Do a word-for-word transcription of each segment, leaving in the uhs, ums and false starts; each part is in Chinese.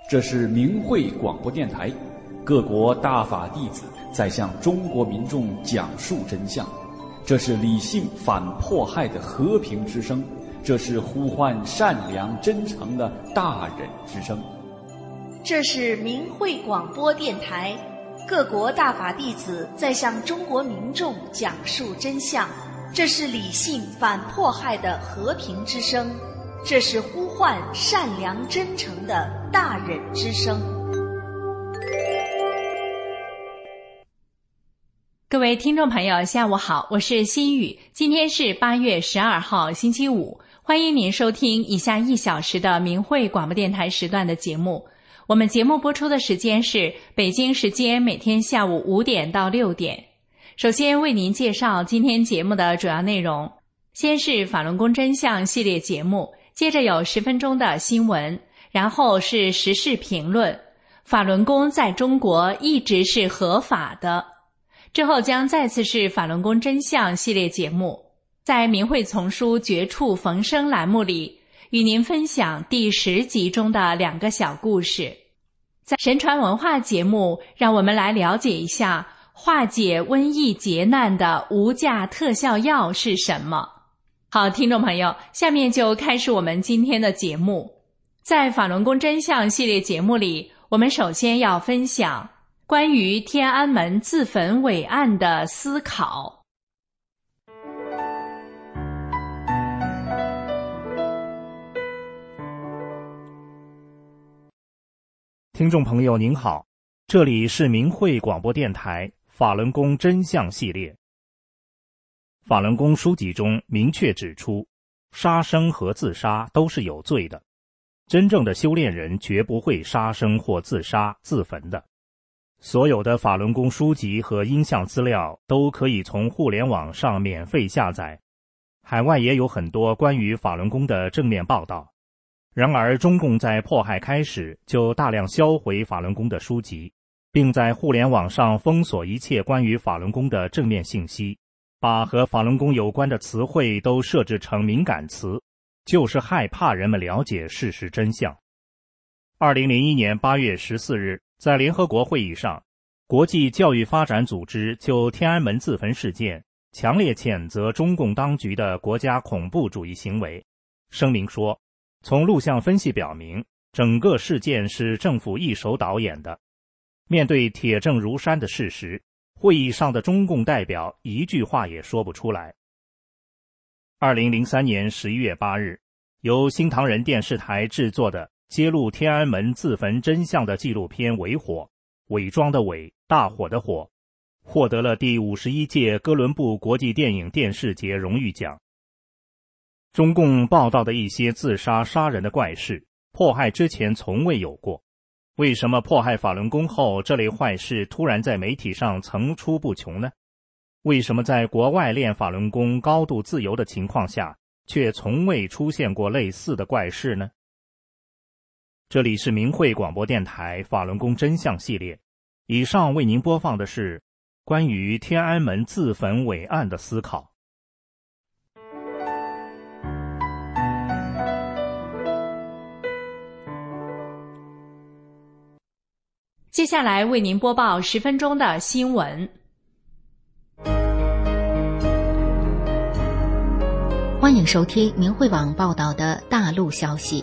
这是明慧广播电台，各国大法弟子在向中国民众讲述真相。这是理性反迫害的和平之声，这是呼唤善良真诚的大忍之声。 这是明慧广播电台，各国大法弟子在向中国民众讲述真相。这是理性反迫害的和平之声，这是呼唤善良真诚的大忍之声。 各位听众朋友，下午好，我是心雨。今天是八月十二号，星期五，欢迎您收听以下一小时的明慧广播电台时段的节目。我们节目播出的时间是北京时间每天下午五点到六点。首先为您介绍今天节目的主要内容，先是法轮功真相系列节目，接着有十分钟的新闻，然后是时事评论，法轮功在中国一直是合法的。之后将再次是法轮功真相系列节目，在明慧丛书绝处逢生栏目里，与您分享第十集中的两个小故事。在神传文化节目，让我们来了解一下化解瘟疫劫难的无价特效药是什么。好，听众朋友，下面就开始我们今天的节目。在法轮功真相系列节目里，我们首先要分享关于天安门自焚伟案的思考。 听众朋友您好，这里是明慧广播电台法轮功真相系列。法轮功书籍中明确指出，杀生和自杀都是有罪的，真正的修炼人绝不会杀生或自杀自焚的。所有的法轮功书籍和音像资料都可以从互联网上免费下载，海外也有很多关于法轮功的正面报道。然而中共在迫害开始就大量销毁法轮功的书籍，并在互联网上封锁一切关于法轮功的正面信息，把和法轮功有关的词汇都设置成敏感词，就是害怕人们了解事实真相。二零零一年八月十四日，在联合国会议上，国际教育发展组织就天安门自焚事件强烈谴责中共当局的国家恐怖主义行为。声明说，从录像分析表明，整个事件是政府一手导演的。面对铁证如山的事实，会议上的中共代表一句话也说不出来。二零零三年十一月八日，由新唐人电视台制作的揭露天安门自焚真相的纪录片《伪火》，伪装的伪，大火的火，获得了第五十一届哥伦布国际电影电视节荣誉奖。中共报道的一些自杀杀人的怪事，迫害之前从未有过。为什么迫害法轮功后，这类坏事突然在媒体上层出不穷呢？为什么在国外练法轮功高度自由的情况下，却从未出现过类似的怪事呢？这里是明慧广播电台法轮功真相系列，以上为您播放的是关于天安门自焚伟案的思考。 接下来为您播报十分钟的新闻。 欢迎收听明慧网报道的大陆消息。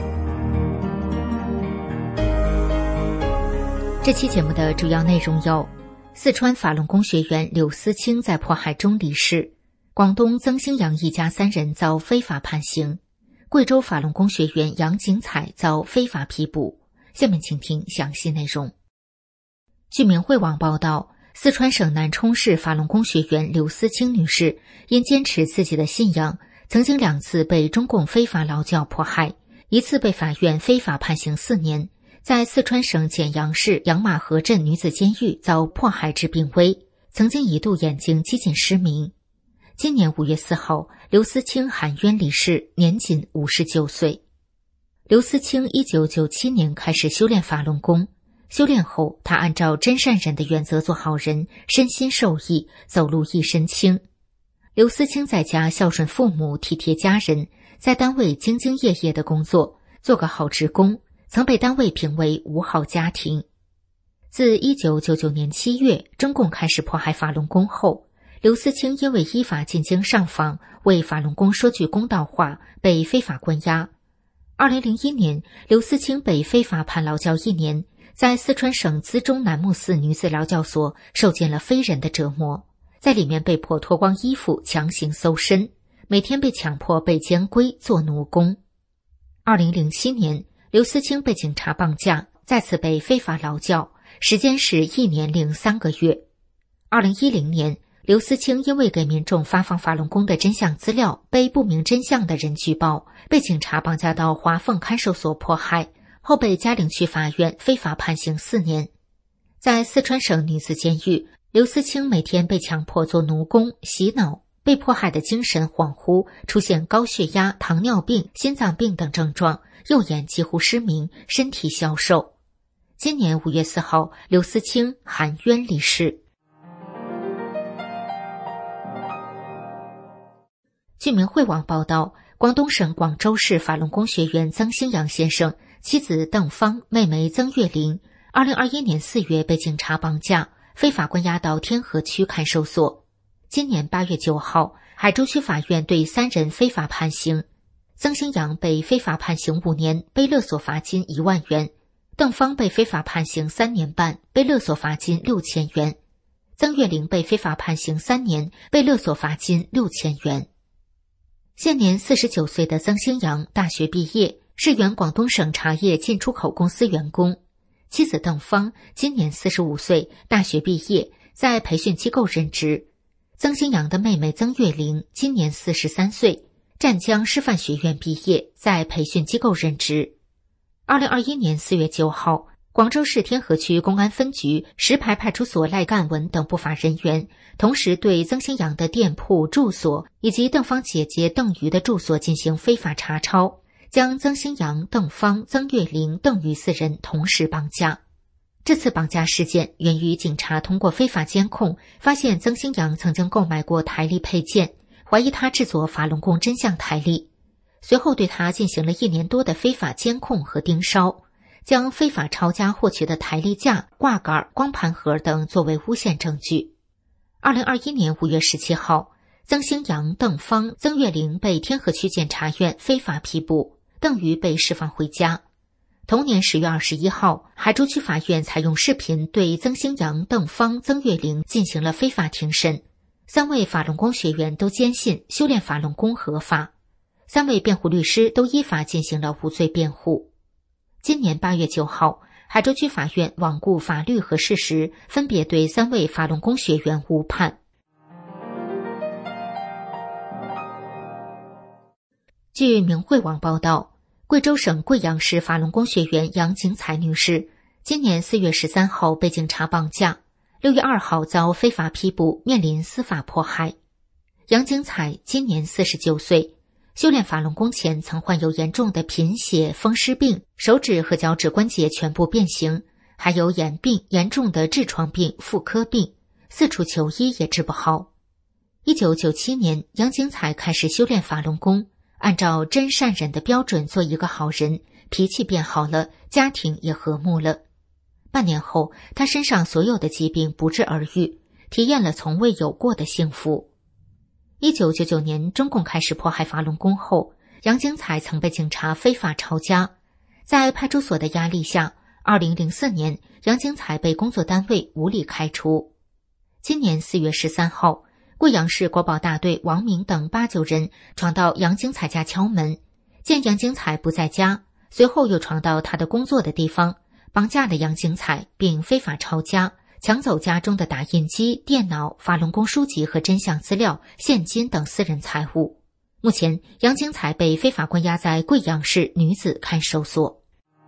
这期节目的主要内容有：四川法轮功学员刘思清在迫害中离世，广东曾兴阳一家三人遭非法判刑，贵州法轮功学员杨景彩遭非法批捕。下面请听详细内容。据明慧网报道，四川省南充市法轮功学员刘思清女士因坚持自己的信仰，曾经两次被中共非法劳教迫害，一次被法院非法判刑四年，在四川省简阳市杨马河镇女子监狱遭迫害致病危，曾经一度眼睛几近失明。今年五月四号，刘思清含冤离世，年仅五十九岁。刘思清一九九七年开始修炼法轮功，修炼后，他按照真善忍的原则做好人，身心受益，走路一身轻。刘思清在家孝顺父母，体贴家人，在单位兢兢业业的工作，做个好职工， 曾被单位评为五好家庭。自一九九九年七月中共开始迫害法轮功后，刘思清因为依法进京上访，为法轮功说句公道话，被非法关押。二零零一年，刘思清被非法判劳教一年，在四川省资中南木寺女子劳教所受尽了非人的折磨，在里面被迫脱光衣服强行搜身，每天被强迫背监规做奴工。二零零七年，刘思清被警察绑架，再次被非法劳教，时间是一年零三个月。二零一零年，刘思清因为给民众发放法轮功的真相资料，被不明真相的人举报，被警察绑架到华凤看守所迫害，后被嘉陵区法院非法判刑四年。在四川省女子监狱，刘思清每天被强迫做奴工、洗脑，被迫害的精神恍惚，出现高血压、糖尿病、心脏病等症状，右眼几乎失明，身体消瘦。今年五月四号，刘思清含冤离世。据明慧网报道，广东省广州市法轮功学员曾兴阳先生、妻子邓芳、妹妹曾月玲，二零二一年四月被警察绑架，非法关押到天河区看守所。今年八月九号，海珠区法院对三人非法判刑，曾兴阳被非法判刑五年，被勒索罚金一万元；邓芳被非法判刑三年半，被勒索罚金六千元；曾月玲被非法判刑三年，被勒索罚金六千元。现年四十九岁的曾兴阳大学毕业，是原广东省茶叶进出口公司员工。妻子邓芳今年四十五岁，大学毕业，在培训机构任职。曾兴阳的妹妹曾月玲今年四十三岁，湛江师范学院毕业，在培训机构任职。二零二一年四月九号，广州市天河区公安分局石牌派出所赖干文等不法人员，同时对曾兴阳的店铺、住所以及邓芳姐姐邓瑜的住所进行非法查抄，将曾兴阳、邓芳、曾月玲、邓瑜四人同时绑架。这次绑架事件源于警察通过非法监控，发现曾兴阳曾经购买过台历配件，怀疑他制作法轮功真相台历，随后对他进行了一年多的非法监控和盯梢，将非法抄家获取的台历架、挂杆、光盘盒等作为诬陷证据。二零二一年五月十七号，曾兴阳、邓芳、曾月玲被天河区检察院非法批捕，邓瑜被释放回家。同年十月二十一号，海珠区法院采用视频对曾兴阳、邓芳、曾月玲进行了非法庭审。三位法轮功学员都坚信修炼法轮功合法，三位辩护律师都依法进行了无罪辩护。今年八月九号，海珠区法院罔顾法律和事实，分别对三位法轮功学员误判。据明慧网报道，贵州省贵阳市法轮功学员杨景彩女士今年四月十三号被警察绑架，六月二号遭非法批捕，面临司法迫害。杨景彩今年四十九岁，修炼法轮功前曾患有严重的贫血、风湿病，手指和脚趾关节全部变形，还有眼病、严重的痔疮病、妇科病，四处求医也治不好。一九九七年，杨景彩开始修炼法轮功，按照真善忍的标准做一个好人，脾气变好了，家庭也和睦了。半年后，他身上所有的疾病不治而愈，体验了从未有过的幸福。一九九九年，中共开始迫害法轮功后，杨景彩曾被警察非法抄家。在派出所的压力下，二零零四年，杨景彩被工作单位无理开除。今年四月十三号，贵阳市国保大队王明等八九人闯到杨景彩家敲门，见杨景彩不在家，随后又闯到他的工作的地方，绑架了杨景彩，并非法抄家，抢走家中的打印机、电脑、法轮功书籍和真相资料、现金等私人财物。目前，杨景彩被非法关押在贵阳市女子看守所。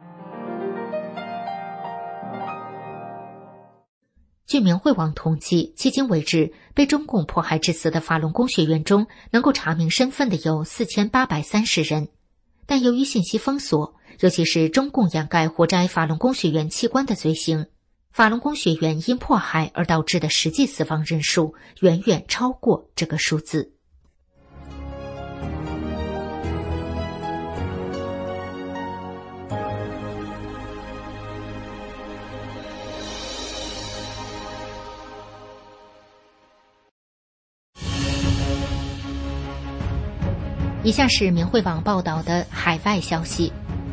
据明慧网统计，迄今为止，被中共迫害致死的法轮功学员中，能够查明身份的有四千八百三十人。但由于信息封锁，尤其是中共掩盖活摘法轮功学员器官的罪行，法轮功学员因迫害而导致的实际死亡人数远远超过这个数字。 以下是明慧网报道的海外消息，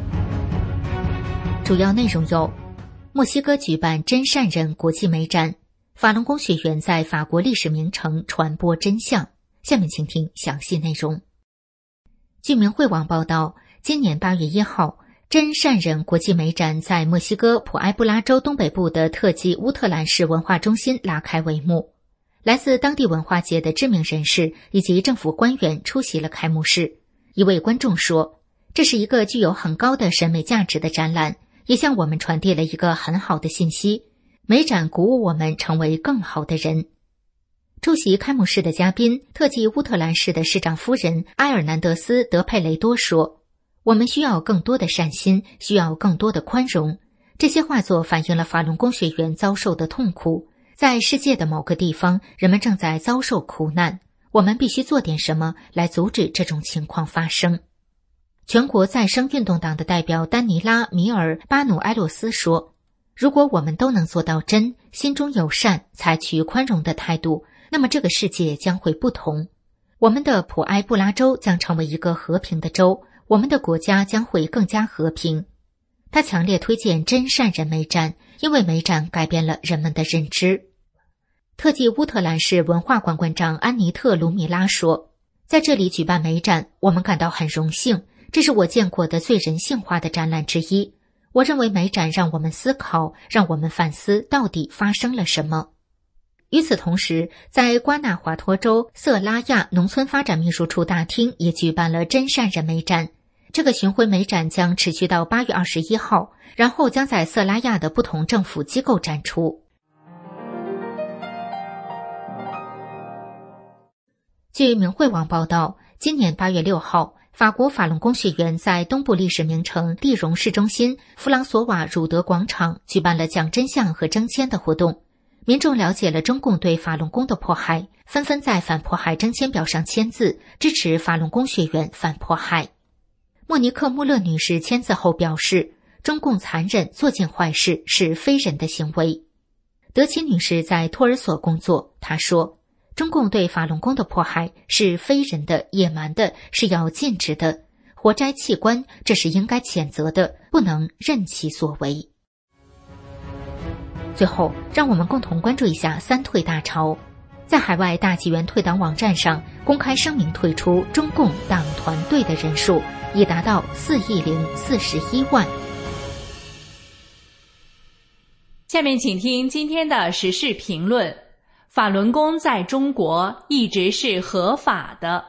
主要内容有：墨西哥举办真善人国际美展，法轮功学员在法国历史名城传播真相。下面请听详细内容。据明慧网报道，今年八月一号，真善人国际美展在墨西哥普埃布拉州东北部的特济乌特兰市文化中心拉开帷幕。来自当地文化界的知名人士以及政府官员出席了开幕式。一位观众说，这是一个具有很高的审美价值的展览，也向我们传递了一个很好的信息。美展鼓舞我们成为更好的人。出席开幕式的嘉宾，特济乌特兰市的市长夫人埃尔南德斯·德佩雷多说，我们需要更多的善心，需要更多的宽容。这些画作反映了法轮功学员遭受的痛苦。在世界的某个地方，人们正在遭受苦难，我们必须做点什么来阻止这种情况发生。全国再生运动党的代表丹尼拉·米尔·巴努埃洛斯说，如果我们都能做到真，心中有善，采取宽容的态度，那么这个世界将会不同。我们的普埃布拉州将成为一个和平的州，我们的国家将会更加和平。他强烈推荐真善人美展，因为美展改变了人们的认知。特济乌特兰市文化馆馆长安妮特·卢米拉说，在这里举办美展，我们感到很荣幸，这是我见过的最人性化的展览之一。我认为美展让我们思考，让我们反思到底发生了什么。与此同时，在瓜纳华托州色拉亚农村发展秘书处大厅也举办了真善人美展。这个巡回美展将持续到八月二十一号，然后将在色拉亚的不同政府机构展出。据明慧网报道，今年八月六号，法国法轮功学员在东部历史名城蒂荣市中心弗朗索瓦儒德广场举办了讲真相和征签的活动。民众了解了中共对法轮功的迫害，纷纷在反迫害征签表上签字，支持法轮功学员反迫害。莫尼克·穆勒女士签字后表示，中共残忍做尽坏事是非人的行为。德奇女士在托儿所工作，她说，中共对法轮功的迫害是非人的、野蛮的，是要禁止的。活摘器官，这是应该谴责的，不能任其所为。最后，让我们共同关注一下三退大潮。在海外大纪元退党网站上公开声明退出中共党团队的人数已达到四亿零四十一万。 下面请听今天的时事评论。法轮功在中国一直是合法的。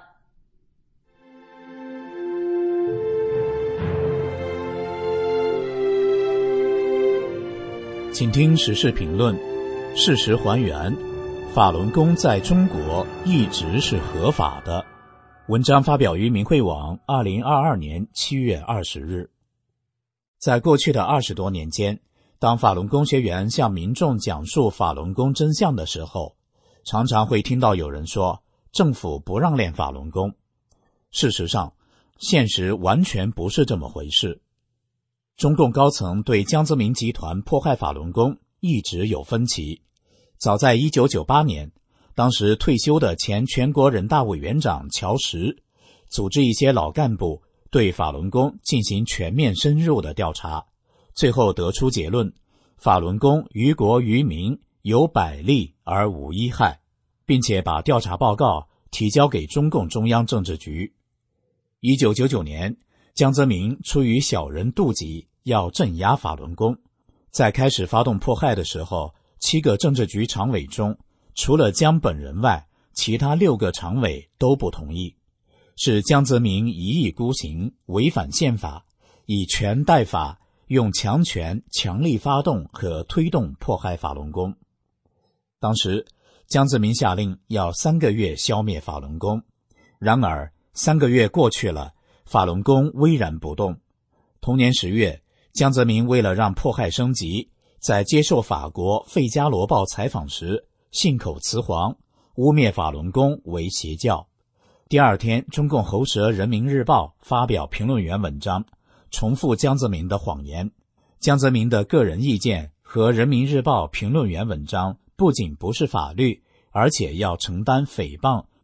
请听时事评论，事实还原，法轮功在中国一直是合法的。文章发表于明慧网二零二二年七月二十日。在过去的二十多年间，当法轮功学员向民众讲述法轮功真相的时候，常常会听到有人说政府不让练法轮功。事实上，现实完全不是这么回事。中共高层对江泽民集团迫害法轮功一直有分歧。早在一九九八年，当时退休的前全国人大委员长乔石组织一些老干部对法轮功进行全面深入的调查，最后得出结论，法轮功于国于民有百利而无一害，并且把调查报告提交给中共中央政治局。一九九九年，江泽民出于小人妒忌，要镇压法轮功，在开始发动迫害的时候，七个政治局常委中，除了江本人外，其他六个常委都不同意，是江泽民一意孤行，违反宪法，以权代法，用强权强力发动和推动迫害法轮功。当时江泽民下令要三个月消灭法轮功，然而三个月过去了，法轮功巍然不动。同年十月，江泽民为了让迫害升级，在接受法国《费加罗报》采访时信口雌黄，污蔑法轮功为邪教。第二天，中共喉舌《人民日报》发表评论员文章，重复江泽民的谎言。江泽民的个人意见和《人民日报》评论员文章不仅不是法律，而且要承担诽谤、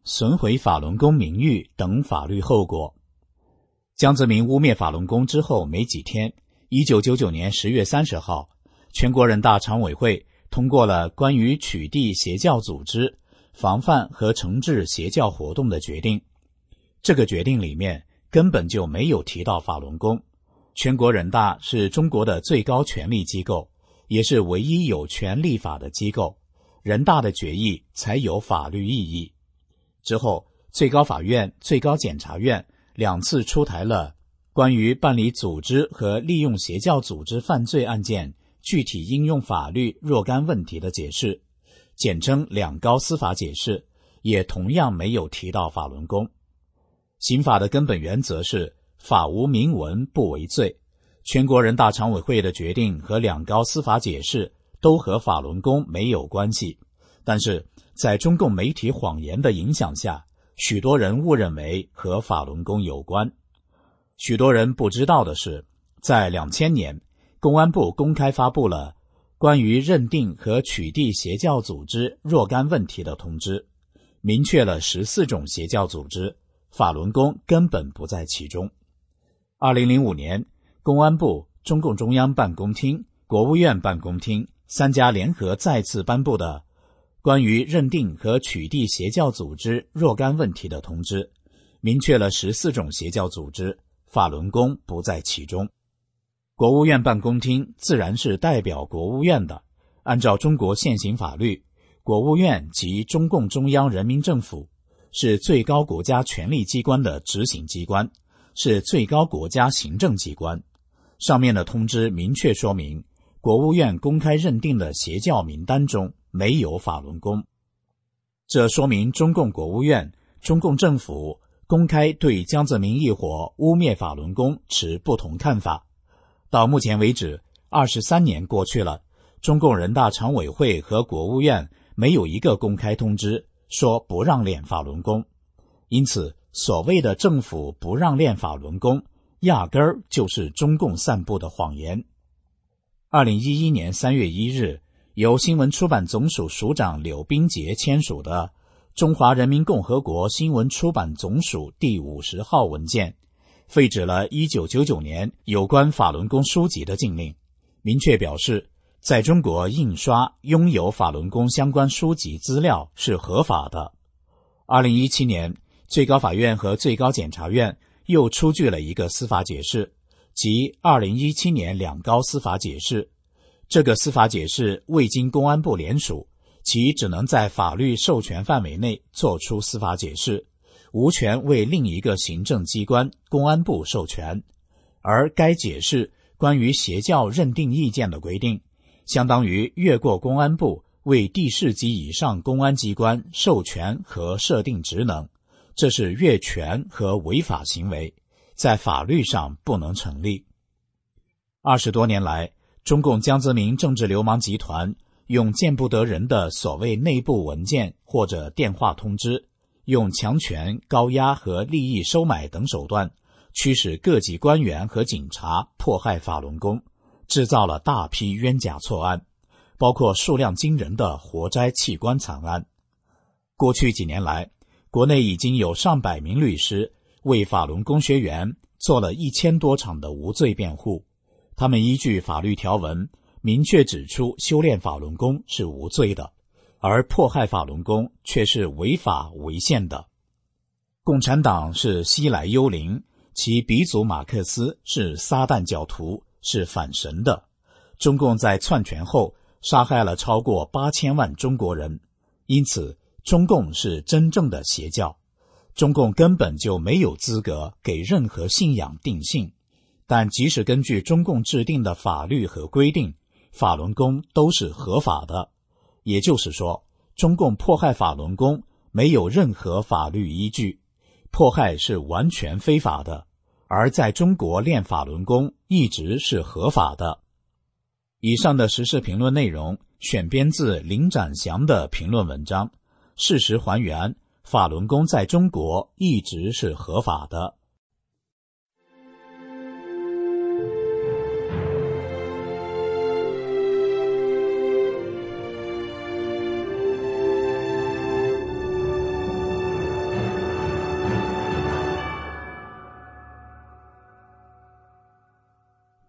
损毁法轮功名誉等法律后果。江泽民污蔑法轮功之后没几天，一九九九年十月三十号，全国人大常委会通过了关于取缔邪教组织、防范和惩治邪教活动的决定。这个决定里面根本就没有提到法轮功。全国人大是中国的最高权力机构，也是唯一有权立法的机构，人大的决议才有法律意义。之后，最高法院、最高检察院两次出台了关于办理组织和利用邪教组织犯罪案件具体应用法律若干问题的解释，简称两高司法解释，也同样没有提到法轮功。刑法的根本原则是法无明文不为罪，全国人大常委会的决定和两高司法解释都和法轮功没有关系，但是在中共媒体谎言的影响下，许多人误认为和法轮功有关。许多人不知道的是，在两千年，公安部公开发布了关于认定和取缔邪教组织若干问题的通知，明确了十四种邪教组织，法轮功根本不在其中。二零零五年，公安部、中共中央办公厅、国务院办公厅三家联合再次颁布的关于认定和取缔邪教组织若干问题的通知，明确了十四种邪教组织，法轮功不在其中。国务院办公厅自然是代表国务院的，按照中国现行法律，国务院及中共中央人民政府是最高国家权力机关的执行机关，是最高国家行政机关。上面的通知明确说明，国务院公开认定的邪教名单中没有法轮功。这说明中共国务院、中共政府公开对江泽民一伙污蔑法轮功持不同看法。到目前为止，二十三年过去了，中共人大常委会和国务院没有一个公开通知说不让练法轮功。因此，所谓的政府不让练法轮功，压根儿就是中共散布的谎言。二零一一年三月一日，由新闻出版总署署长柳斌杰签署的《中华人民共和国新闻出版总署第五十号文件》，废止了一九九九年有关法轮功书籍的禁令，明确表示，在中国印刷拥有法轮功相关书籍资料是合法的。二零一七年，最高法院和最高检察院又出具了一个司法解释，即二零一七年两高司法解释。这个司法解释未经公安部联署，其只能在法律授权范围内作出司法解释，无权为另一个行政机关公安部授权。而该解释关于邪教认定意见的规定，相当于越过公安部为地市级以上公安机关授权和设定职能，这是越权和违法行为，在法律上不能成立。二十多年来，中共江泽民政治流氓集团用见不得人的所谓内部文件或者电话通知，用强权、高压和利益收买等手段，驱使各级官员和警察迫害法轮功，制造了大批冤假错案，包括数量惊人的活摘器官惨案。过去几年来，国内已经有上百名律师为法轮功学员做了一千多场的无罪辩护，他们依据法律条文明确指出修炼法轮功是无罪的，而迫害法轮功却是违法违宪的。共产党是西来幽灵，其鼻祖马克思是撒旦教徒，是反神的。中共在篡权后杀害了超过八千万中国人，因此中共是真正的邪教。中共根本就没有资格给任何信仰定性，但即使根据中共制定的法律和规定，法轮功都是合法的。也就是说，中共迫害法轮功没有任何法律依据，迫害是完全非法的，而在中国练法轮功一直是合法的。以上的时事评论内容选编自林展祥的评论文章，事实还原，法轮功在中国一直是合法的。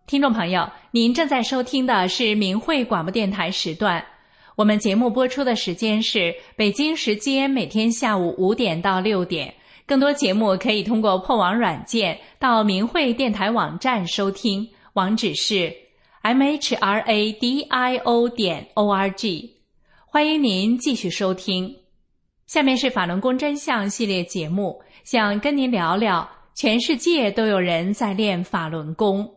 听众朋友，您正在收听的是明慧广播电台时段。我们节目播出的时间是北京时间每天下午五点到六点。更多节目可以通过破网软件到明慧电台网站收听，网址是 m h r a d i o 点 o r g。 欢迎您继续收听。下面是法轮功真相系列节目，想跟您聊聊全世界都有人在练法轮功。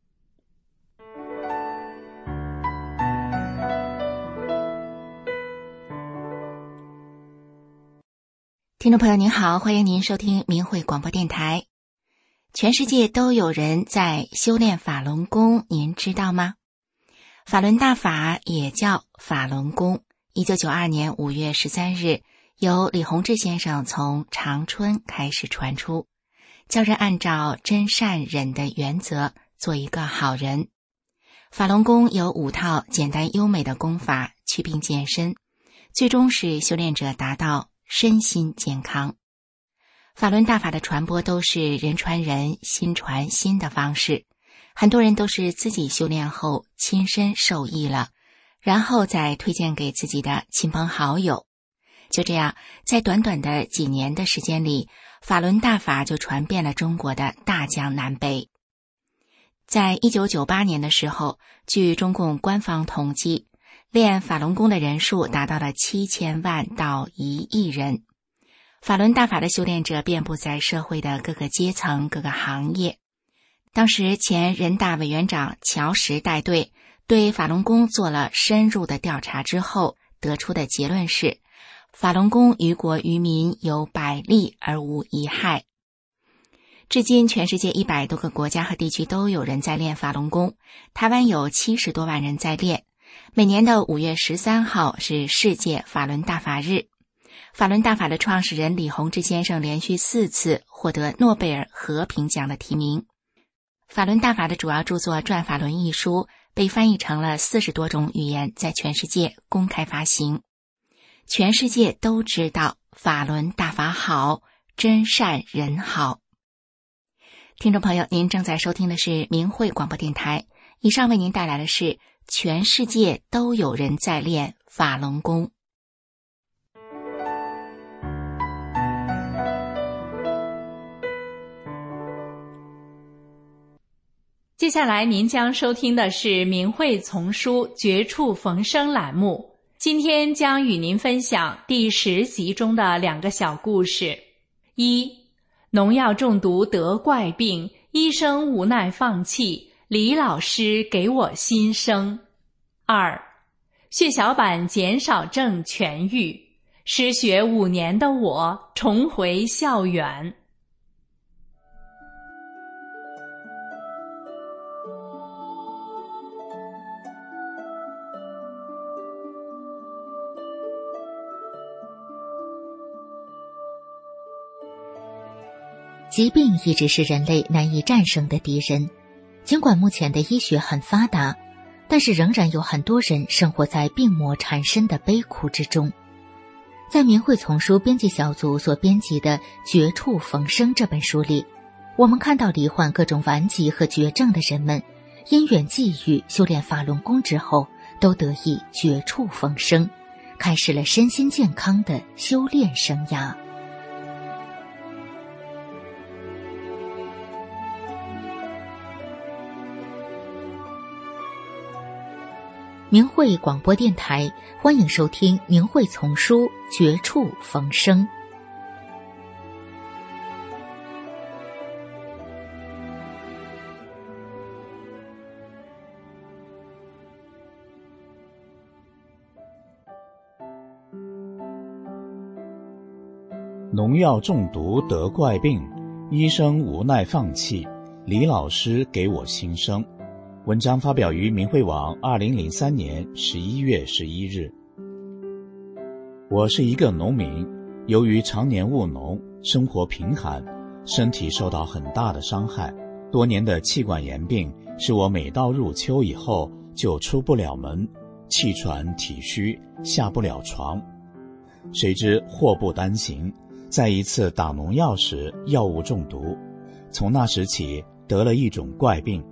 听众朋友您好，欢迎您收听明慧广播电台。全世界都有人在修炼法轮功，您知道吗？法轮大法也叫法轮功，一九九二年五月十三日由李洪志先生从长春开始传出，教人按照真善忍的原则做一个好人。法轮功有五套简单优美的功法，祛病健身，最终使修炼者达到身心健康。法轮大法的传播都是人传人，心传心的方式，很多人都是自己修炼后亲身受益了，然后再推荐给自己的亲朋好友。就这样，在短短的几年的时间里，法轮大法就传遍了中国的大江南北。在一九九八年的时候，据中共官方统计，练法轮功的人数达到了七千万到一亿人。法轮大法的修炼者遍布在社会的各个阶层、各个行业。当时前人大委员长乔石带队对法轮功做了深入的调查之后，得出的结论是，法轮功于国于民有百利而无一害。至今全世界一百多个国家和地区都有人在练法轮功，台湾有七十多万人在练。每年的五月十三号是世界法轮大法日。法轮大法的创始人李洪志先生连续四次获得诺贝尔和平奖的提名。法轮大法的主要著作《转法轮》一书被翻译成了四十多种语言，在全世界公开发行。全世界都知道法轮大法好，真善人好。听众朋友，您正在收听的是明慧广播电台，以上为您带来的是全世界都有人在练法轮功。 接下来您将收听的是明慧丛书绝处逢生栏目，今天将与您分享第十集中的两个小故事。一、农药中毒得怪病，医生无奈放弃，李老师给我新生。二、血小板减少症痊愈，失学五年的我重回校园。 疾病一直是人类难以战胜的敌人，尽管目前的医学很发达，但是仍然有很多人生活在病魔缠身的悲苦之中。在明慧丛书编辑小组所编辑的《绝处逢生》这本书里，我们看到罹患各种顽疾和绝症的人们，因缘际遇修炼法轮功之后，都得以绝处逢生，开始了身心健康的修炼生涯。明慧广播电台，欢迎收听明慧丛书《绝处逢生》。 农药中毒得怪病，医生无奈放弃，李老师给我新生。文章发表于明慧网二零零三年十一月十一日。我是一个农民，由于常年务农，生活贫寒，身体受到很大的伤害。多年的气管炎病使我每到入秋以后就出不了门，气喘体虚，下不了床。谁知祸不单行，在一次打农药时药物中毒，从那时起得了一种怪病，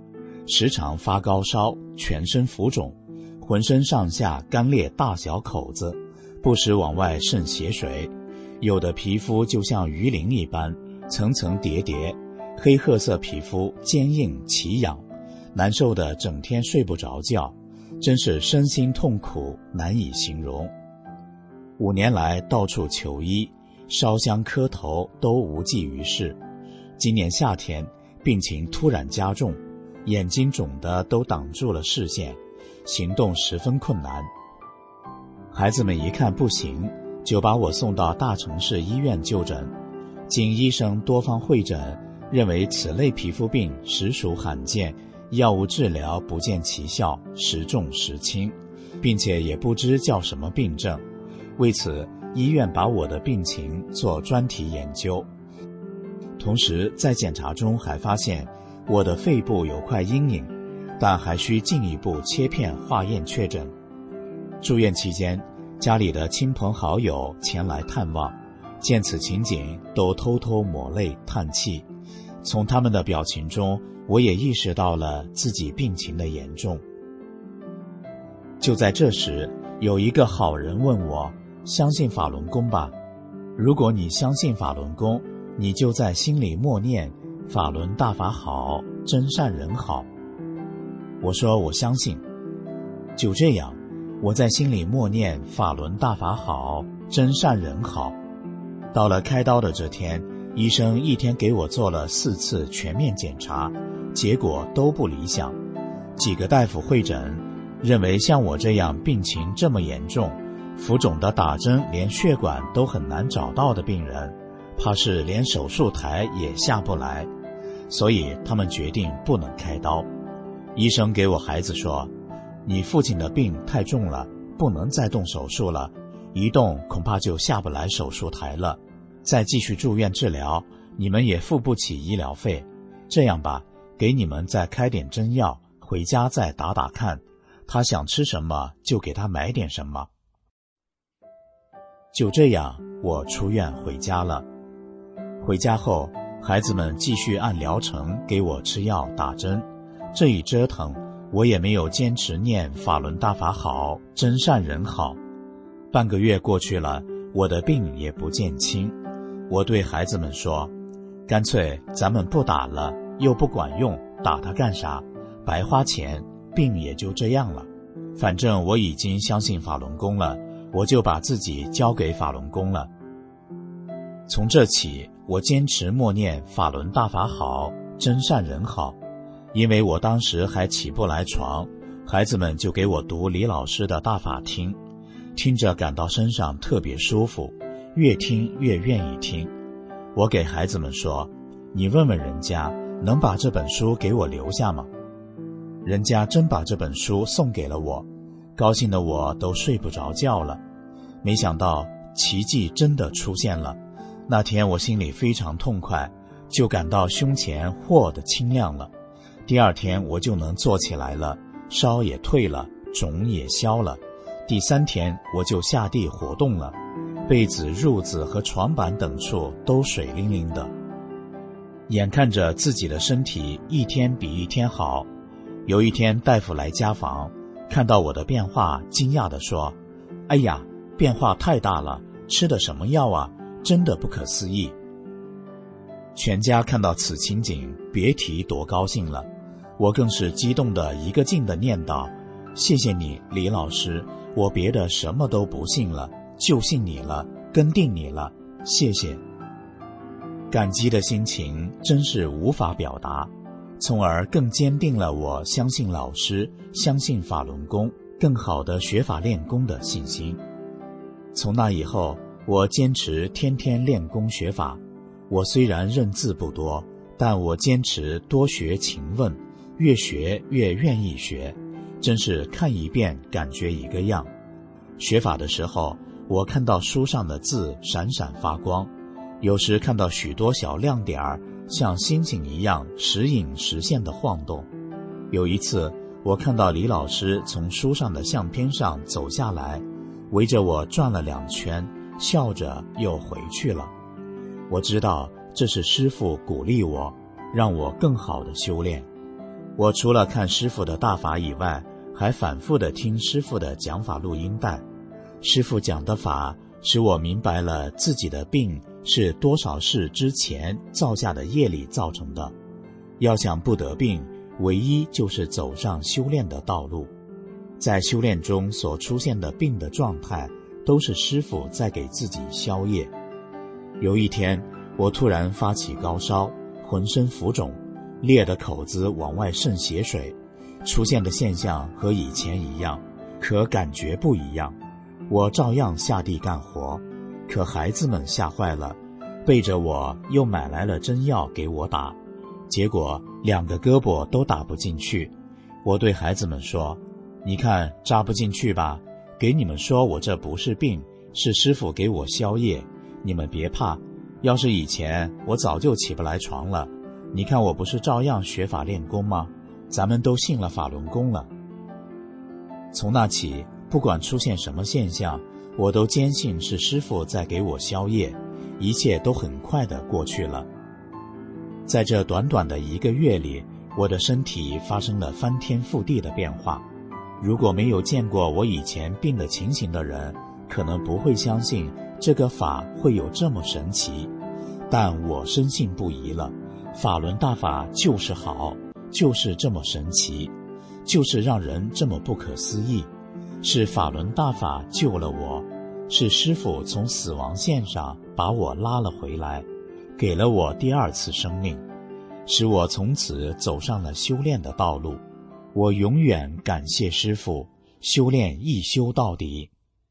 时常发高烧，全身浮肿，浑身上下干裂大小口子，不时往外渗血水，有的皮肤就像鱼鳞一般层层叠叠，黑褐色皮肤坚硬奇痒，难受的整天睡不着觉，真是身心痛苦难以形容。五年来到处求医，烧香磕头都无济于事。今年夏天病情突然加重，眼睛肿的都挡住了视线，行动十分困难。孩子们一看不行，就把我送到大城市医院就诊。经医生多方会诊，认为此类皮肤病实属罕见，药物治疗不见奇效，时重时轻，并且也不知叫什么病症。为此，医院把我的病情做专题研究。同时在检查中还发现我的肺部有块阴影，但还需进一步切片化验确诊。住院期间，家里的亲朋好友前来探望，见此情景都偷偷抹泪叹气。从他们的表情中，我也意识到了自己病情的严重。就在这时，有一个好人问我，相信法轮功吧？如果你相信法轮功，你就在心里默念法轮大法好，真善人好。我说我相信。就这样，我在心里默念法轮大法好，真善人好。到了开刀的这天，医生一天给我做了四次全面检查，结果都不理想。几个大夫会诊，认为像我这样病情这么严重，浮肿的打针连血管都很难找到的病人，怕是连手术台也下不来，所以他们决定不能开刀。医生给我孩子说，你父亲的病太重了，不能再动手术了，一动恐怕就下不来手术台了，再继续住院治疗，你们也付不起医疗费。这样吧，给你们再开点针药，回家再打打看，他想吃什么就给他买点什么。就这样，我出院回家了。回家后，孩子们继续按疗程给我吃药打针。这一折腾，我也没有坚持念法轮大法好，真善人好。半个月过去了，我的病也不见轻。我对孩子们说，干脆咱们不打了，又不管用，打它干啥？白花钱，病也就这样了。反正我已经相信法轮功了，我就把自己交给法轮功了。从这起，我坚持默念法轮大法好，真善人好。因为我当时还起不来床，孩子们就给我读李老师的大法听，听着感到身上特别舒服，越听越愿意听。我给孩子们说，你问问人家能把这本书给我留下吗？人家真把这本书送给了我，高兴的我都睡不着觉了。没想到奇迹真的出现了，那天我心里非常痛快，就感到胸前豁地清亮了。第二天我就能坐起来了，烧也退了，肿也消了。第三天我就下地活动了，被子、褥子和床板等处都水灵灵的。眼看着自己的身体一天比一天好，有一天大夫来家访，看到我的变化，惊讶地说，哎呀，变化太大了，吃的什么药啊？真的不可思议。全家看到此情景，别提多高兴了。我更是激动的一个劲地念叨，谢谢你，李老师，我别的什么都不信了，就信你了，跟定你了，谢谢。感激的心情真是无法表达，从而更坚定了我相信老师，相信法轮功，更好的学法练功的信心。从那以后，我坚持天天练功学法。我虽然认字不多，但我坚持多学勤问，越学越愿意学，真是看一遍感觉一个样。学法的时候，我看到书上的字闪闪发光，有时看到许多小亮点儿，像星星一样时隐时现的晃动。有一次，我看到李老师从书上的相片上走下来，围着我转了两圈，笑着又回去了。我知道这是师父鼓励我，让我更好的修炼。 我除了看师父的大法以外，还反复地听师父的讲法录音带。师父讲的法使我明白了自己的病是多少世之前造下的业力造成的。要想不得病，唯一就是走上修炼的道路。在修炼中所出现的病的状态，都是师父在给自己消业。有一天，我突然发起高烧，浑身浮肿，裂的口子往外渗血水，出现的现象和以前一样，可感觉不一样。我照样下地干活，可孩子们吓坏了，背着我又买来了针药给我打，结果两个胳膊都打不进去。我对孩子们说，你看扎不进去吧，给你们说我这不是病，是师父给我消业，你们别怕，要是以前我早就起不来床了，你看我不是照样学法练功吗？咱们都信了法轮功了。从那起，不管出现什么现象，我都坚信是师父在给我消业，一切都很快地过去了。在这短短的一个月里，我的身体发生了翻天覆地的变化。如果没有见过我以前病的情形的人，可能不会相信这个法会有这么神奇，但我深信不疑了。法轮大法就是好，就是这么神奇，就是让人这么不可思议。是法轮大法救了我，是师父从死亡线上把我拉了回来，给了我第二次生命，使我从此走上了修炼的道路。我永远感谢师父，修炼一修到底。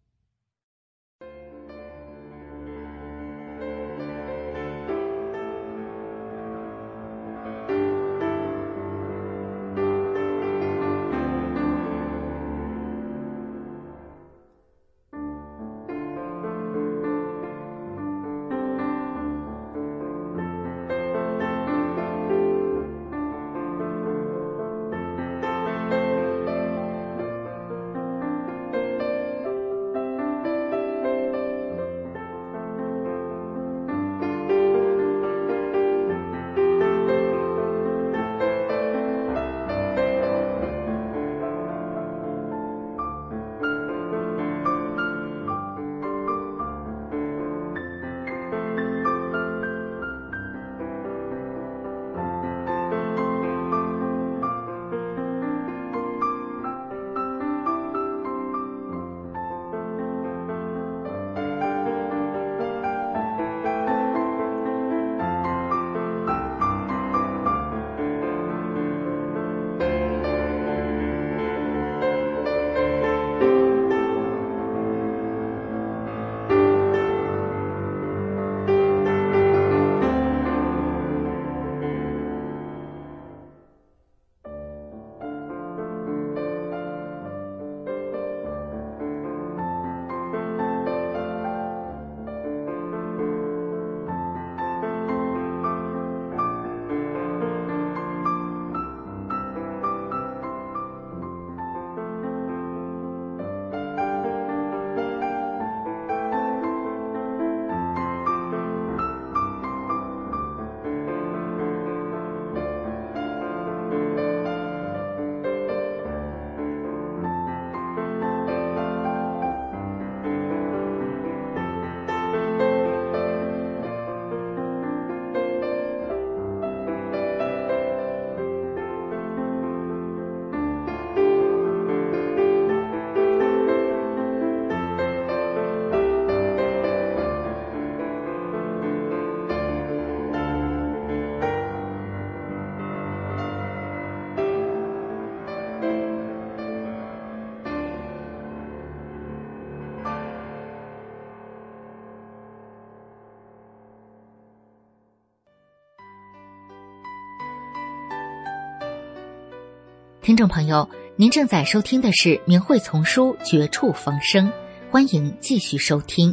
听众朋友，您正在收听的是明慧丛书《绝处逢生》，欢迎继续收听。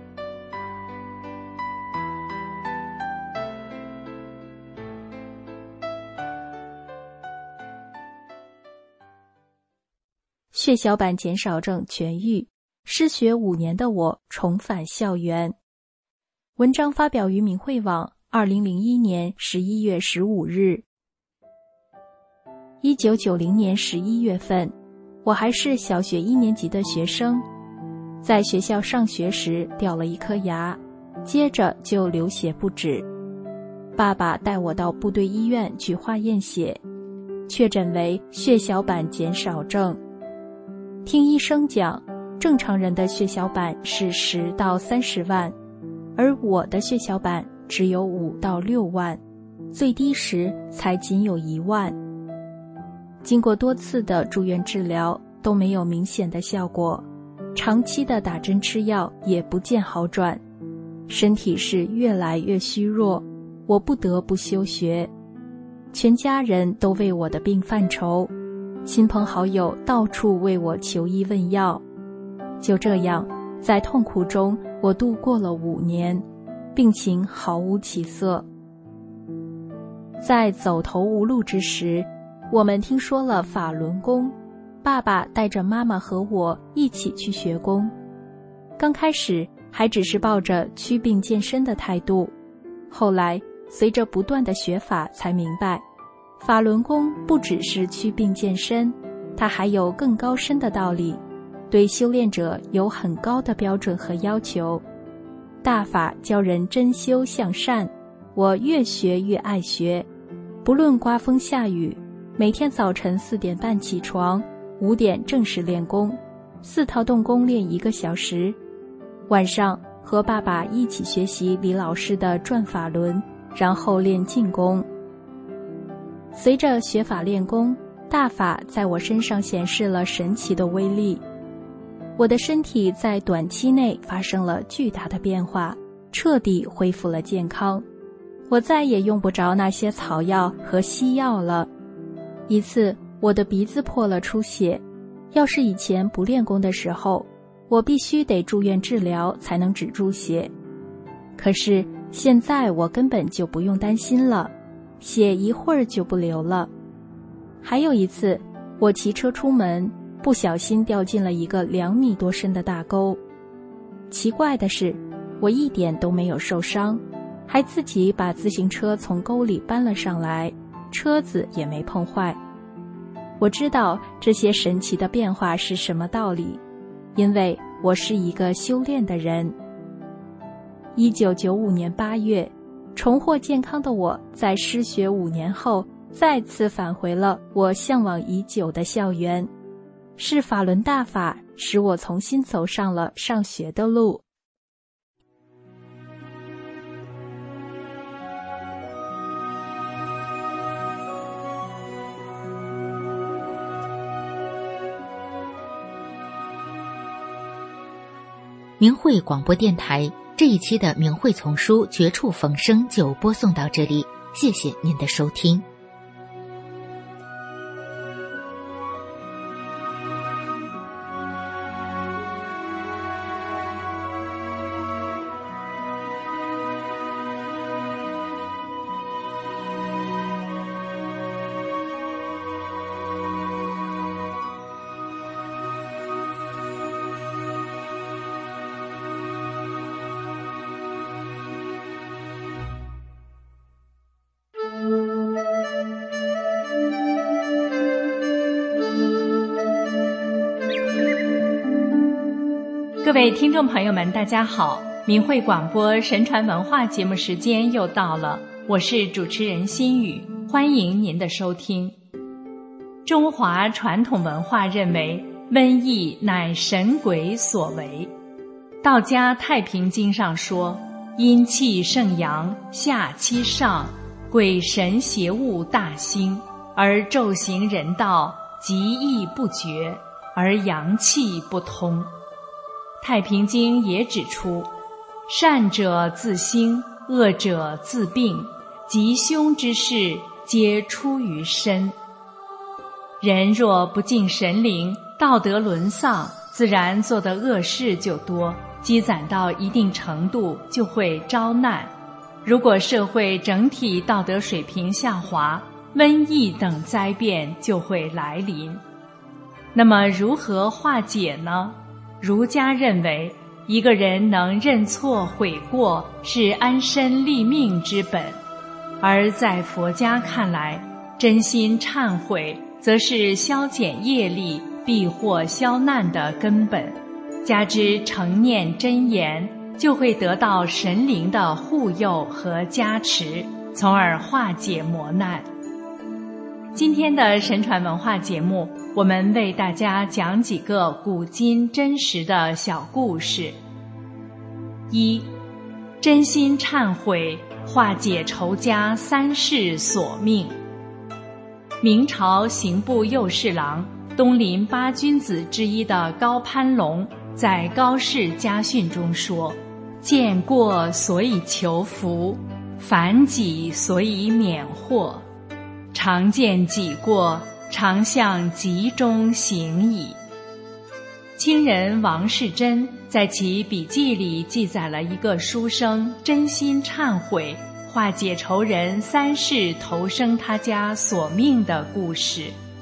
血小板减少症痊愈，失学五年的我重返校园。文章发表于明慧网，二零零一年十一月十五日。 一九九零年十一月份，我还是小学一年级的学生，在学校上学时掉了一颗牙，接着就流血不止。爸爸带我到部队医院去化验血，确诊为血小板减少症。听医生讲，正常人的血小板是十到三十万，而我的血小板只有五到六万，最低时才仅有一万。经过多次的住院治疗都没有明显的效果，长期的打针吃药也不见好转，身体是越来越虚弱，我不得不休学。全家人都为我的病犯愁，亲朋好友到处为我求医问药。就这样，在痛苦中我度过了五年，病情毫无起色。在走投无路之时，我们听说了法轮功，爸爸带着妈妈和我一起去学功。刚开始还只是抱着祛病健身的态度，后来随着不断的学法才明白，法轮功不只是祛病健身，它还有更高深的道理，对修炼者有很高的标准和要求。大法教人真修向善，我越学越爱学。不论刮风下雨，每天早晨四点半起床，五点正式练功，四套动功练一个小时。晚上和爸爸一起学习李老师的转法轮，然后练静功。随着学法练功，大法在我身上显示了神奇的威力。我的身体在短期内发生了巨大的变化，彻底恢复了健康。我再也用不着那些草药和西药了。一次，我的鼻子破了出血，要是以前不练功的时候，我必须得住院治疗才能止住血。可是现在我根本就不用担心了，血一会儿就不流了。还有一次，我骑车出门，不小心掉进了一个两米多深的大沟。奇怪的是，我一点都没有受伤，还自己把自行车从沟里搬了上来，车子也没碰坏。我知道这些神奇的变化是什么道理，因为我是一个修炼的人。一九九五年八月，重获健康的我在失学五年后，再次返回了我向往已久的校园。是法轮大法使我重新走上了上学的路。 明慧广播电台这一期的明慧丛书绝处逢生就播送到这里，谢谢您的收听。 各位听众朋友们，大家好，明慧广播神传文化节目时间又到了，我是主持人心雨，欢迎您的收听。中华传统文化认为，瘟疫乃神鬼所为。道家太平经上说，阴气盛阳，下欺上，鬼神邪物大兴，而骤行人道，极易不绝，而阳气不通。太平经也指出，善者自兴，恶者自病，吉凶之事皆出于身。人若不敬神灵，道德沦丧，自然做的恶事就多，积攒到一定程度就会招难。如果社会整体道德水平下滑，瘟疫等灾变就会来临。那么如何化解呢？儒家认为，一个人能认错悔过是安身立命之本，而在佛家看来，真心忏悔则是消减业力、避祸消难的根本。加之诚念真言，就会得到神灵的护佑和加持，从而化解磨难。今天的神传文化节目，我们为大家讲几个古今真实的小故事。一，真心忏悔，化解仇家三世索命。明朝刑部右侍郎、东林八君子之一的高攀龙在高氏家训中说：见过所以求福，反己所以免祸。常见己过，常向吉中行矣。清人王世贞在其笔记里记载了一个书生真心忏悔，化解仇人三世投生他家索命的故事。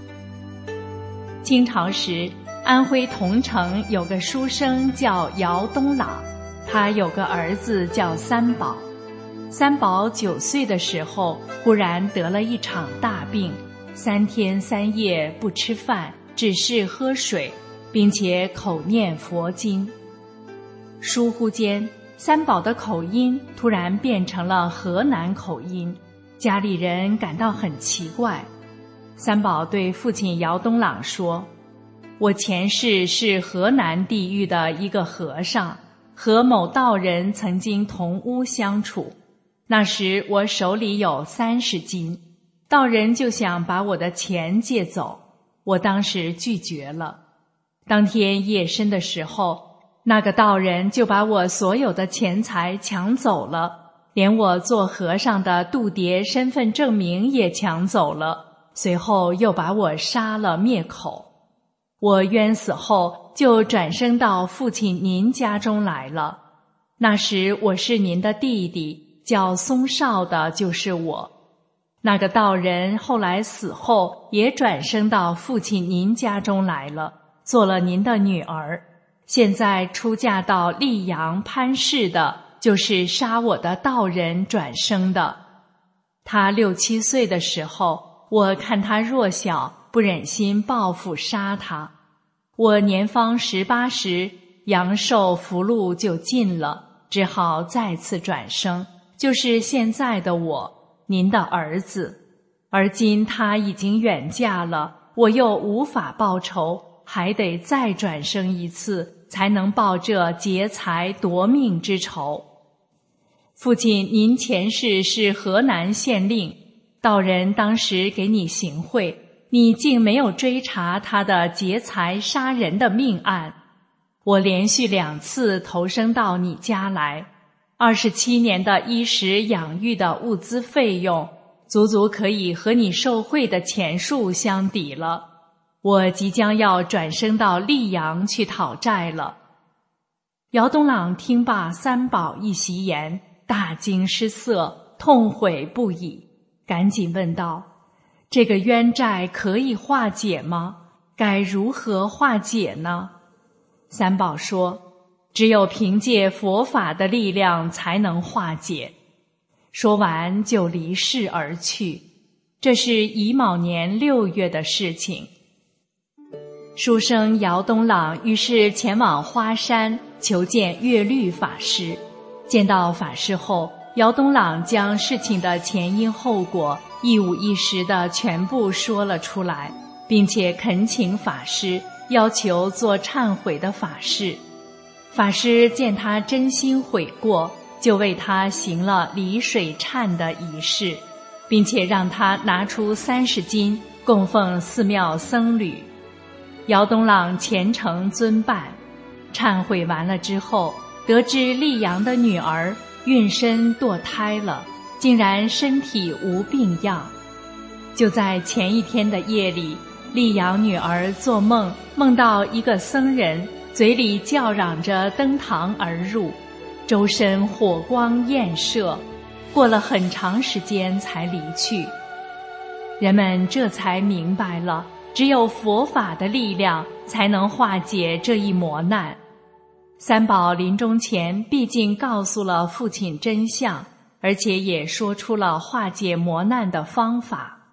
清朝时，安徽桐城有个书生叫姚东朗，他有个儿子叫三宝。三宝九岁的时候，忽然得了一场大病，三天三夜不吃饭，只是喝水，并且口念佛经。疏忽间，三宝的口音突然变成了河南口音，家里人感到很奇怪。三宝对父亲姚东朗说：我前世是河南地域的一个和尚，和某道人曾经同屋相处。那时我手里有三十斤，道人就想把我的钱借走，我当时拒绝了。当天夜深的时候，那个道人就把我所有的钱财抢走了，连我做和尚的度牒身份证明也抢走了，随后又把我杀了灭口。我冤死后就转生到父亲您家中来了，那时我是您的弟弟，叫松少的就是我。那个道人后来死后也转生到父亲您家中来了，做了您的女儿。现在出嫁到溧阳潘氏的，就是杀我的道人转生的。他六七岁的时候，我看他弱小，不忍心报复杀他。我年方十八时，阳寿福禄就尽了，只好再次转生，就是现在的我，您的儿子。而今他已经远嫁了，我又无法报仇，还得再转生一次，才能报这劫财夺命之仇。父亲，您前世是河南县令，道人当时给你行贿，你竟没有追查他的劫财杀人的命案。我连续两次投生到你家来，二十七年的衣食养育的物资费用，足足可以和你受贿的钱数相抵了。我即将要转生到溧阳去讨债了。姚东朗听罢三宝一席言，大惊失色，痛悔不已，赶紧问道：这个冤债可以化解吗？该如何化解呢？三宝说：只有凭借佛法的力量才能化解。说完就离世而去。这是乙卯年六月的事情。书生姚东朗于是前往花山求见月律法师。见到法师后，姚东朗将事情的前因后果一五一十地全部说了出来，并且恳请法师要求做忏悔的法事。法师见他真心悔过，就为他行了离水忏的仪式，并且让他拿出三十金供奉寺庙僧侣。姚东朗虔诚遵办，忏悔完了之后，得知溧阳的女儿孕身堕胎了，竟然身体无病恙。就在前一天的夜里，溧阳女儿做梦，梦到一个僧人嘴里叫嚷着登堂而入，周身火光焰射，过了很长时间才离去。人们这才明白了，只有佛法的力量才能化解这一磨难。三宝临终前毕竟告诉了父亲真相，而且也说出了化解磨难的方法。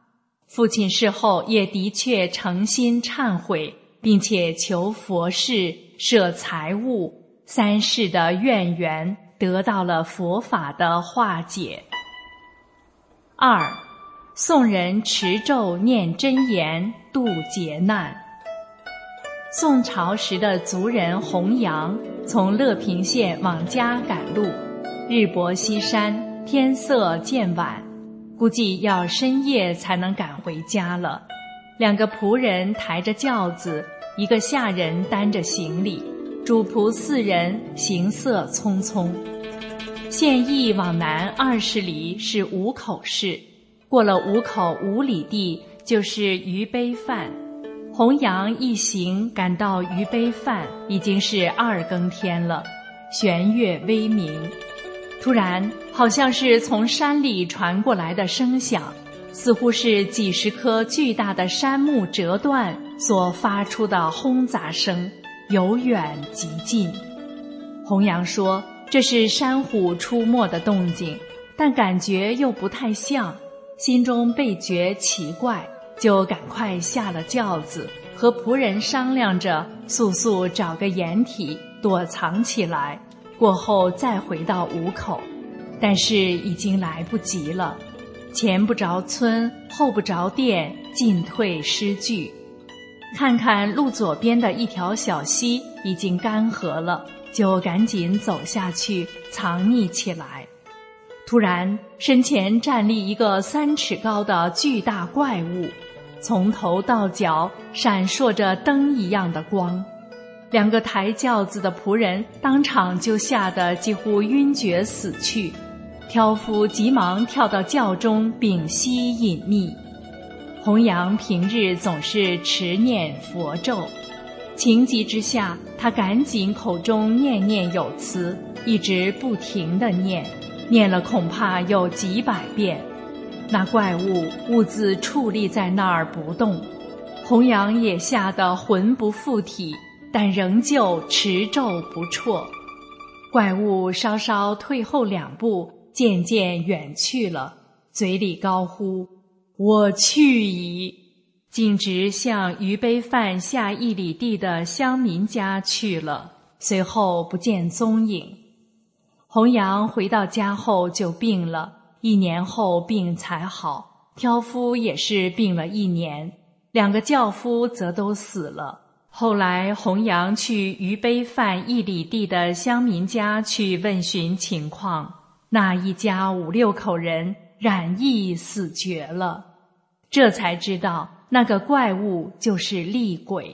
父亲事后也的确诚心忏悔，并且求佛事、舍财物，三世的愿缘得到了佛法的化解。二，宋人持咒念真言，度劫难。宋朝时的族人洪阳从乐平县往家赶路，日薄西山，天色渐晚，估计要深夜才能赶回家了。两个仆人抬着轿子，一个下人担着行李，主仆四人行色匆匆。县邑往南二十里是五口市，过了五口五里地就是于悲范。洪阳一行赶到于悲范，已经是二更天了，弦月微明。突然好像是从山里传过来的声响，似乎是几十棵巨大的杉木折断所发出的轰杂声，由远及近。洪阳说这是山虎出没的动静，但感觉又不太像，心中倍觉奇怪，就赶快下了轿子，和仆人商量着速速找个掩体躲藏起来，过后再回到五口。但是已经来不及了，前不着村，后不着店，进退失据。看看路左边的一条小溪已经干涸了，就赶紧走下去藏匿起来。突然身前站立一个三尺高的巨大怪物，从头到脚闪烁着灯一样的光。两个抬轿子的仆人当场就吓得几乎晕厥死去，挑夫急忙跳到轿中屏息隐匿。洪阳平日总是持念佛咒，情急之下他赶紧口中念念有词，一直不停地念，念了恐怕有几百遍。那怪物兀自矗立在那儿不动，洪阳也吓得魂不附体，但仍旧持咒不辍。怪物稍稍退后两步，渐渐远去了，嘴里高呼我去矣，径直向于悲范下一里地的乡民家去了，随后不见踪影。洪阳回到家后就病了，一年后病才好，挑夫也是病了一年，两个轿夫则都死了。后来洪阳去于悲范一里地的乡民家去问询情况，那一家五六口人染疫死绝了，这才知道那个怪物就是厉鬼。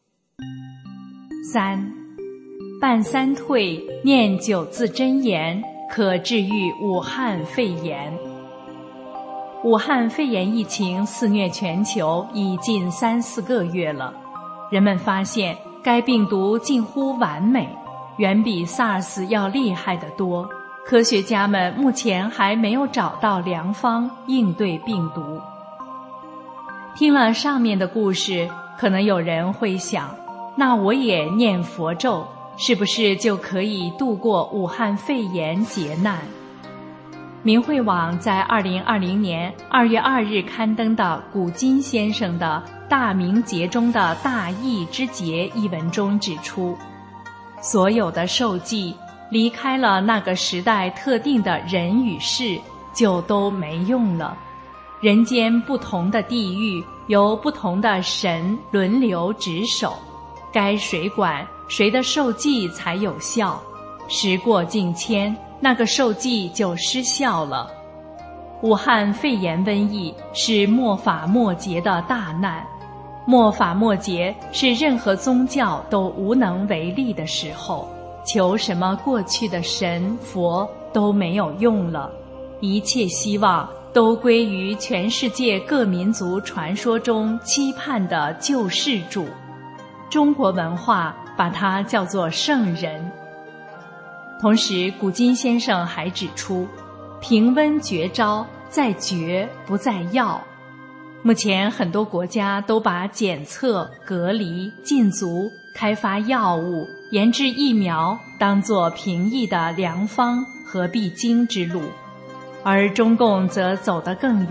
三，办三退念九字真言，可治愈武汉肺炎。武汉肺炎疫情肆虐全球已近三四个月了，人们发现该病毒近乎完美，远比 SARS 要厉害得多。科学家们目前还没有找到良方应对病毒。听了上面的故事，可能有人会想，那我也念佛咒，是不是就可以度过武汉肺炎劫难？明慧网在二零二零年二月二日刊登的古今先生的《大明劫中的大疫之劫》一文中指出，所有的受记离开了那个时代特定的人与事，就都没用了。人间不同的地域，由不同的神轮流值守，该谁管谁的受记才有效。时过境迁，那个受记就失效了。武汉肺炎瘟疫是末法末劫的大难，末法末劫是任何宗教都无能为力的时候，求什么过去的神佛都没有用了，一切希望都归于全世界各民族传说中期盼的救世主。中国文化把它叫做圣人。同时古今先生还指出，平温绝招，在绝不在药。目前很多国家都把检测、隔离、禁足、开发药物、研制疫苗当作平易的良方和必经之路，而中共则走得更远，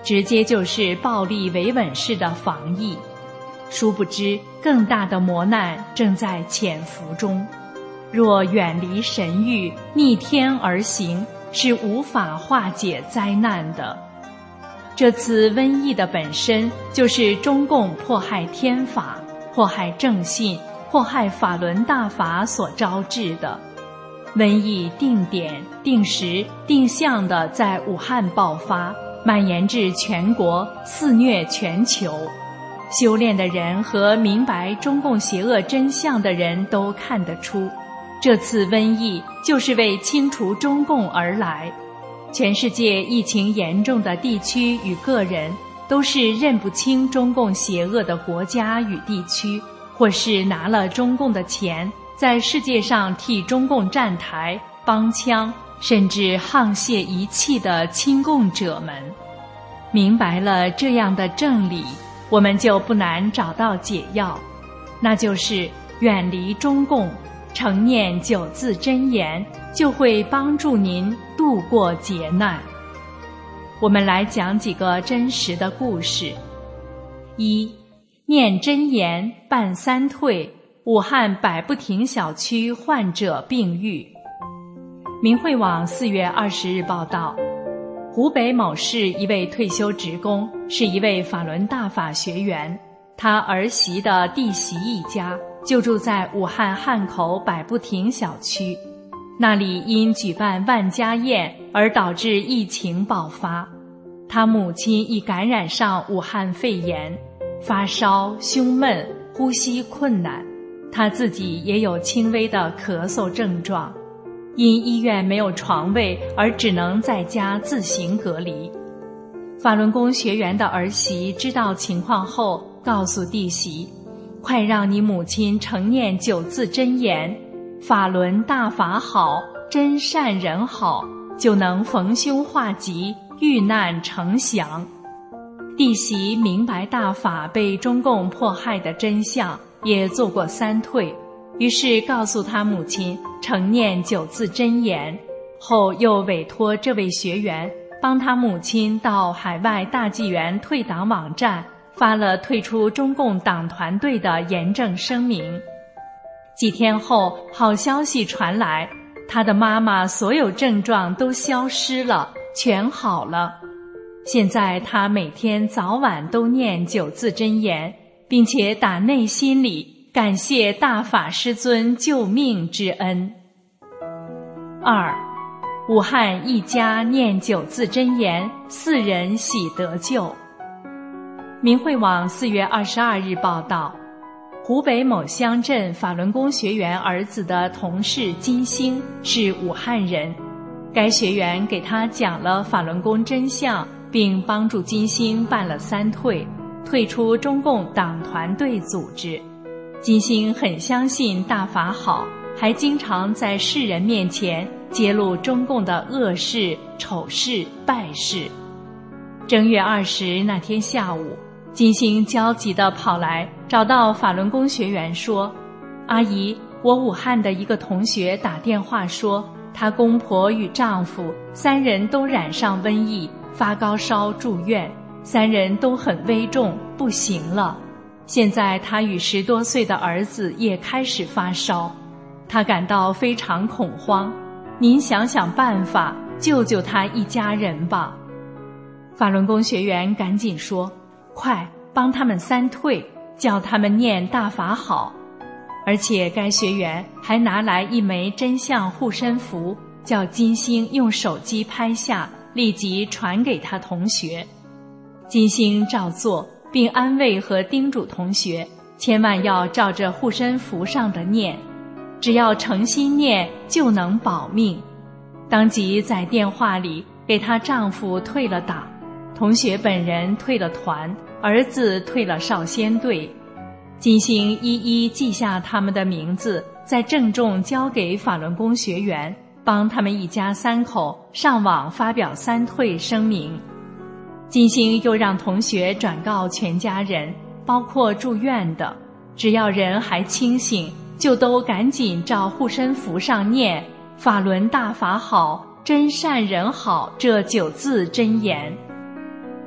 直接就是暴力维稳式的防疫。殊不知，更大的磨难正在潜伏中。若远离神谕，逆天而行，是无法化解灾难的。这次瘟疫的本身就是中共迫害天法、迫害正信、迫害法轮大法所招致的。瘟疫定点、定时、定向地在武汉爆发，蔓延至全国，肆虐全球。修炼的人和明白中共邪恶真相的人都看得出，这次瘟疫就是为清除中共而来。全世界疫情严重的地区与个人，都是认不清中共邪恶的国家与地区，或是拿了中共的钱，在世界上替中共站台、帮腔，甚至沆瀣一气的亲共者们。明白了这样的正理，我们就不难找到解药，那就是远离中共，常念九字真言，就会帮助您度过劫难。我们来讲几个真实的故事。一，念真言办三退，武汉百不停小区患者病愈。明慧网四月二十日报道，湖北某市一位退休职工是一位法轮大法学员，他儿媳的弟媳一家就住在武汉汉口百不停小区，那里因举办万家宴而导致疫情爆发。他母亲已感染上武汉肺炎，发烧、胸闷、呼吸困难，他自己也有轻微的咳嗽症状。因医院没有床位而只能在家自行隔离。法轮功学员的儿媳知道情况后告诉弟媳，快让你母亲承念九字真言，法轮大法好，真善人好，就能逢凶化吉，遇难成祥。弟媳明白大法被中共迫害的真相，也做过三退，于是告诉他母亲承念九字真言，后又委托这位学员帮他母亲到海外大纪元退党网站发了退出中共党团队的严正声明。几天后，好消息传来，他的妈妈所有症状都消失了，全好了。现在他每天早晚都念九字真言，并且打内心里感谢大法师尊救命之恩。二，武汉一家念九字真言，四人喜得救。明慧网四月二十二日报道，湖北某乡镇法轮功学员儿子的同事金星是武汉人，该学员给他讲了法轮功真相，并帮助金星办了三退，退出中共党团队组织。金星很相信大法好，还经常在世人面前揭露中共的恶事、丑事、败事。正月二十那天下午，金星焦急地跑来找到法轮功学员说，阿姨，我武汉的一个同学打电话说，她公婆与丈夫三人都染上瘟疫，发高烧住院，三人都很危重，不行了。现在他与十多岁的儿子也开始发烧，他感到非常恐慌，您想想办法，救救他一家人吧。法轮功学员赶紧说，快帮他们三退，叫他们念大法好。而且该学员还拿来一枚真相护身符，叫金星用手机拍下，立即传给他同学。金星照做，并安慰和叮嘱同学，千万要照着护身符上的念，只要诚心念就能保命。当即在电话里给她丈夫退了党，同学本人退了团，儿子退了少先队。金星一一记下他们的名字，再郑重交给法轮功学员，帮他们一家三口上网发表三退声明。金星又让同学转告全家人，包括住院的，只要人还清醒，就都赶紧照护身符上念法轮大法好，真善人好这九字真言。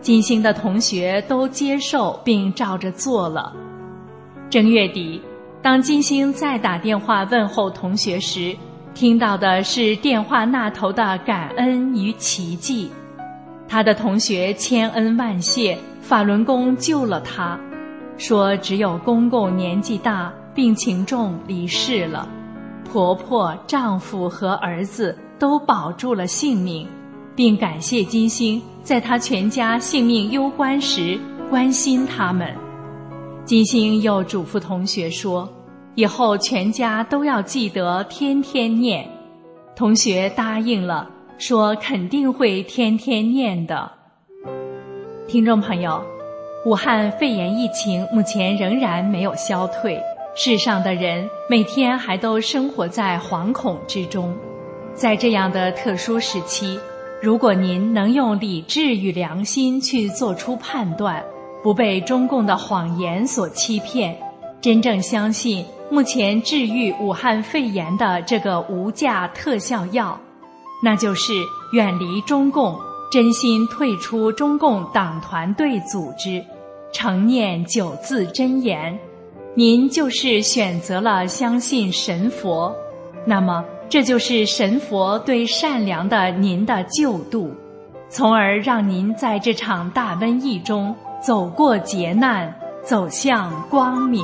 金星的同学都接受并照着做了。正月底，当金星再打电话问候同学时，听到的是电话那头的感恩与奇迹。他的同学千恩万谢，法轮功救了他，说只有公公年纪大，病情重离世了，婆婆、丈夫和儿子都保住了性命，并感谢金星在他全家性命攸关时关心他们。金星又嘱咐同学说，以后全家都要记得天天念。同学答应了，说肯定会天天念的。听众朋友，武汉肺炎疫情目前仍然没有消退，世上的人每天还都生活在惶恐之中。在这样的特殊时期，如果您能用理智与良心去做出判断，不被中共的谎言所欺骗，真正相信目前治愈武汉肺炎的这个无价特效药，那就是远离中共，真心退出中共党团队组织，常念九字真言，您就是选择了相信神佛，那么这就是神佛对善良的您的救度，从而让您在这场大瘟疫中走过劫难，走向光明。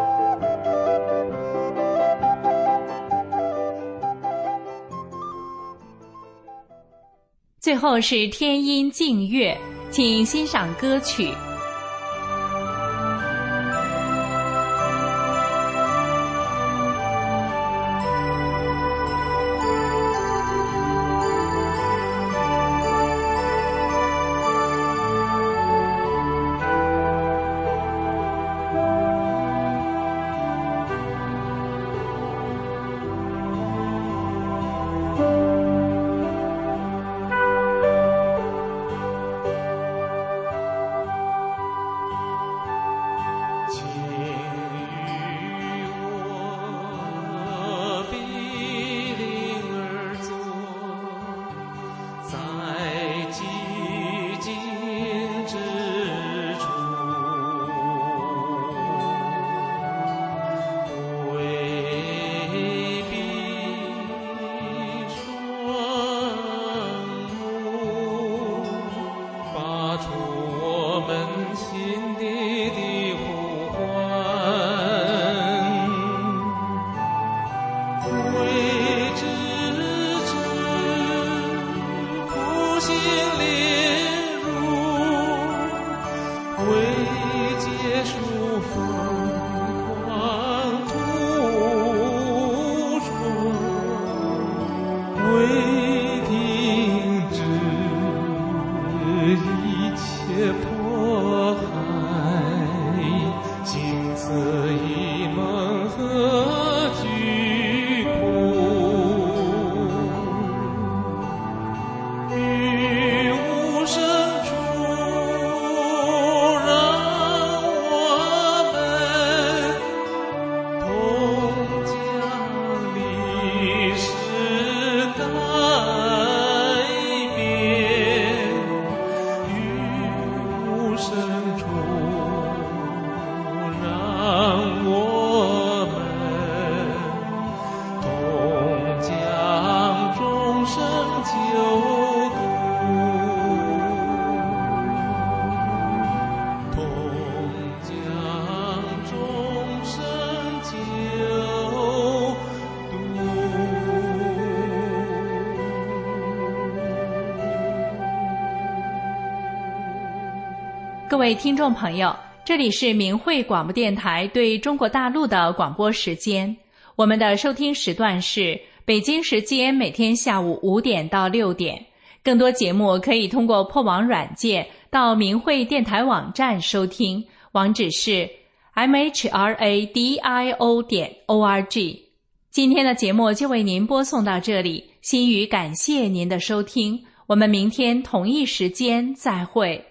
最后是天音净月，请欣赏歌曲。各位听众朋友，这里是明慧广播电台对中国大陆的广播时间，我们的收听时段是北京时间每天下午五点到六点。更多节目可以通过破网软件到明慧电台网站收听，网址是 m h r a d i o 点 o r g。 今天的节目就为您播送到这里，心语感谢您的收听，我们明天同一时间再会。